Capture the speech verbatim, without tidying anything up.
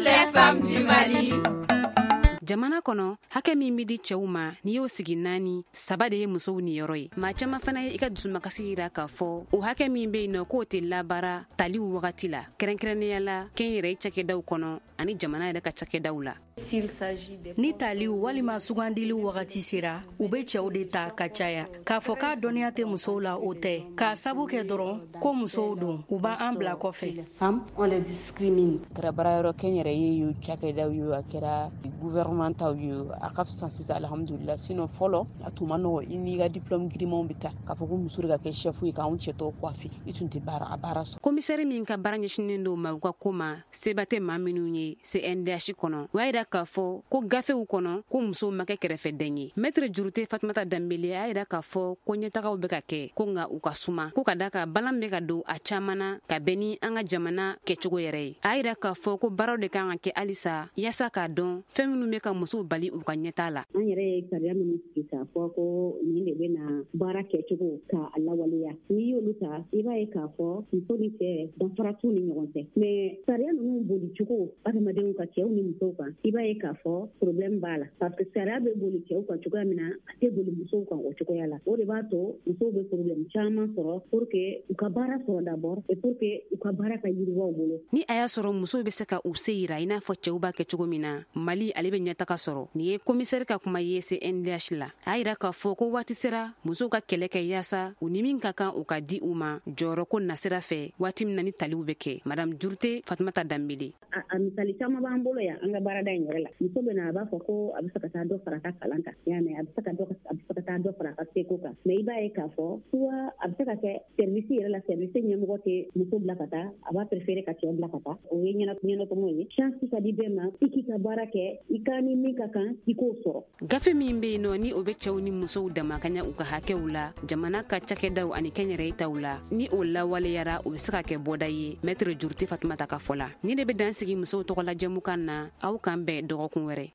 les femmes du Mali. Jamana kono hakɛ min bi di cɛw ma ni y'o sigi naani saba de ye musow ni yɔrɔ ye maa caman fana ye i ka dusumakasi yira k'a fɔ o hakɛ min be yen nɔ k'o tɛ labara taliw wagati la kɛrɛnkɛrɛnnenya la kɛn yɛrɛ cakɛdaw kɔnɔ ani jamana yɛrɛ ka cakɛdaw la. Ni taliw walima sugandiliw wagati sera u be cɛw de ta ka caya k'a fɔ k'a dɔnniya tɛ musow la o tɛ k'a sabu kɛ dɔrɔn ko musow don u b'a an bila kɔfɛ. Kɛra baarayɔrɔ kɛn yɛrɛ ye yo cakɛdaw yo a kɛra gouvernemental yo a ka fisan sisan alhamdulillah sinon fɔlɔ a tun ma nɔgɔ i n'i ka diplôme girimanw bɛ ta k'a fɔ ko muso de ka kɛ chef ye k'anw cɛtɔ coiffer i tun tɛ baara a baara sɔrɔ. Commissaire min ka baara ɲɛsinen don ma u ka ko ma seba tɛ maa minnu ye C N D H kɔnɔ u y'a yira k'a fɔ ko gafew kɔnɔ ko musow ma kɛ kɛrɛfɛden ye. Maître Jurute Fatumata Dambele a yira k'a fɔ ko ɲɛtagaw bɛ ka kɛ ko nka u ka suma ko ka da ka balan bɛ ka don a caman na ka bɛn ni an ka jamana kɛcogo yɛrɛ ye. A yira k'a fɔ ko baaraw de kan ka kɛ halisa yaasa k'a dɔn fɛn minnu bɛ ka musow bali u ka ɲɛtaa la. An yɛrɛ ye sariya minnu sigi k'a fɔ ko nin de bɛna baara kɛcogo k'a lawaleya. N'i y'olu ta i b'a ye k'a fɔ muso ni cɛ danfara t'u ni ɲɔgɔn cɛ. Mais sariya ninnu boli cogo adamadenw ka cɛw ni musow kan i b'a ye k'a fɔ problème b'a la parce que sariya bɛ boli cɛw kan cogoya min na a tɛ boli musow kan o cogoya la. O de b'a to musow bɛ problème caman sɔrɔ pour que u ka baara sɔrɔ d'abord et pour que u ka baara ka yiriwa u bolo. Ni a y'a sɔrɔ musow bɛ se ka u se yira i n'a fɔ cɛw b'a kɛ cogo min na Mali ale bɛ ɲɛtaga sɔrɔ. Ni ye commissaire ka kuma ye C N D H la a yira k'a fɔ ko waati sera musow ka kɛlɛ kɛ yaasa u ni min ka kan u ka di u ma jɔyɔrɔ ko nasira fɛ waati min na ni taliw bɛ kɛ. Madame Jurute Fatumata Dambele. A misali caman b'an bolo yan an ka baarada in yɛrɛ la muso bɛ na a b'a fɔ ko a bɛ se ka taa dɔ fara ka kalan kan y'a mɛn a bɛ se ka dɔ a bɛ se ka taa dɔ fara ka seko kan mais i b'a ye k'a fɔ soit a bɛ se ka kɛ service yɛrɛ la service ɲɛmɔgɔ tɛ muso bila ka taa a b'a préférer ka cɛ bila ka taa o ye ɲɛnatɔmɔ ye chance ka di bɛɛ ma i k'i ka baara kɛ i ka ni min ka kan i k'o sɔrɔ. Gafe min bɛ yen nɔ ni o bɛ cɛw ni musow dama ka ɲɛ u ka hakɛw la jamana ka cakɛdaw ani kɛnyɛrɛye taw la ni o lawaleyara o bɛ se ka kɛ bɔda ye Maître Jurute Fatumata ka fɔ la ni de bɛ dan sigi musow tɔgɔ la jɛmukan na aw kan bɛn dɔgɔkun wɛrɛ.